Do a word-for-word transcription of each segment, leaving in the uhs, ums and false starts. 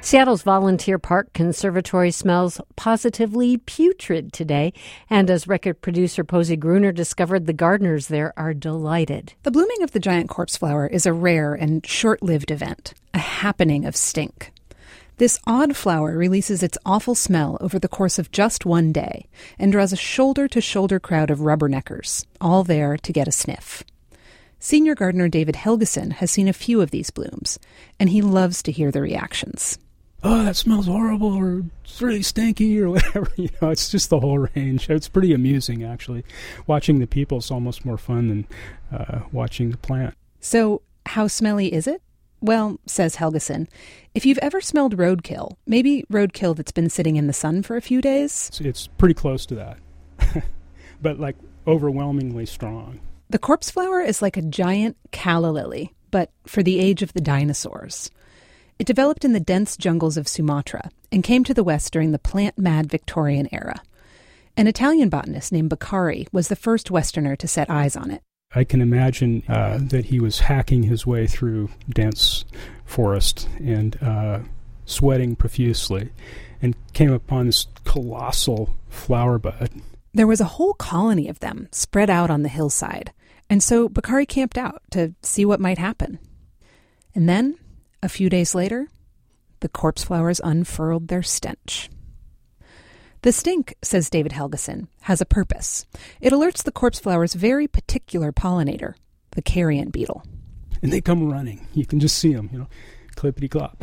Seattle's Volunteer Park Conservatory smells positively putrid today, and as record producer Posey Gruner discovered, the gardeners there are delighted. The blooming of the giant corpse flower is a rare and short-lived event, a happening of stink. This odd flower releases its awful smell over the course of just one day and draws a shoulder-to-shoulder crowd of rubberneckers, all there to get a sniff. Senior gardener David Helgeson has seen a few of these blooms, and he loves to hear the reactions. Oh, that smells horrible, or it's really stinky, or whatever. You know, it's just the whole range. It's pretty amusing, actually. Watching the people is almost more fun than uh, watching the plant. So, how smelly is it? Well, says Helgeson, if you've ever smelled roadkill, maybe roadkill that's been sitting in the sun for a few days. It's, it's pretty close to that, but like overwhelmingly strong. The corpse flower is like a giant calla lily, but for the age of the dinosaurs. It developed in the dense jungles of Sumatra and came to the West during the plant-mad Victorian era. An Italian botanist named Beccari was the first Westerner to set eyes on it. I can imagine uh, that he was hacking his way through dense forest and uh, sweating profusely and came upon this colossal flower bud. There was a whole colony of them spread out on the hillside, and so Beccari camped out to see what might happen. And then, a few days later, the corpse flowers unfurled their stench. The stink, says David Helgeson, has a purpose. It alerts the corpse flower's very particular pollinator, the carrion beetle. And they come running. You can just see them, you know, clippity-clop.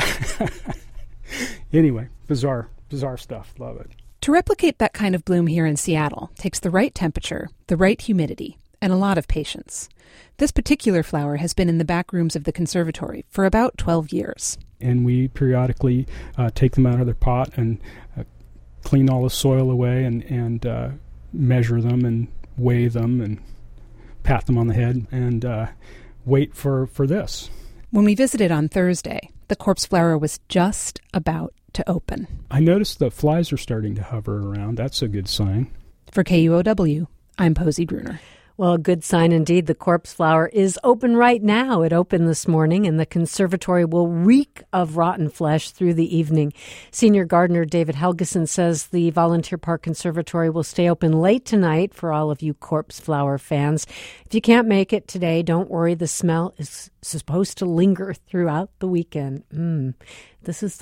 Anyway, bizarre, bizarre stuff. Love it. To replicate that kind of bloom here in Seattle takes the right temperature, the right humidity, and a lot of patience. This particular flower has been in the back rooms of the conservatory for about twelve years. And we periodically uh, take them out of their pot and uh, clean all the soil away and, and uh, measure them and weigh them and pat them on the head and uh, wait for, for this. When we visited on Thursday, the corpse flower was just about to open. I noticed the flies are starting to hover around. That's a good sign. For K U O W, I'm Posey Gruner. Well, a good sign indeed. The corpse flower is open right now. It opened this morning, and the conservatory will reek of rotten flesh through the evening. Senior gardener David Helgeson says the Volunteer Park Conservatory will stay open late tonight for all of you corpse flower fans. If you can't make it today, don't worry. The smell is supposed to linger throughout the weekend. Mm. This is the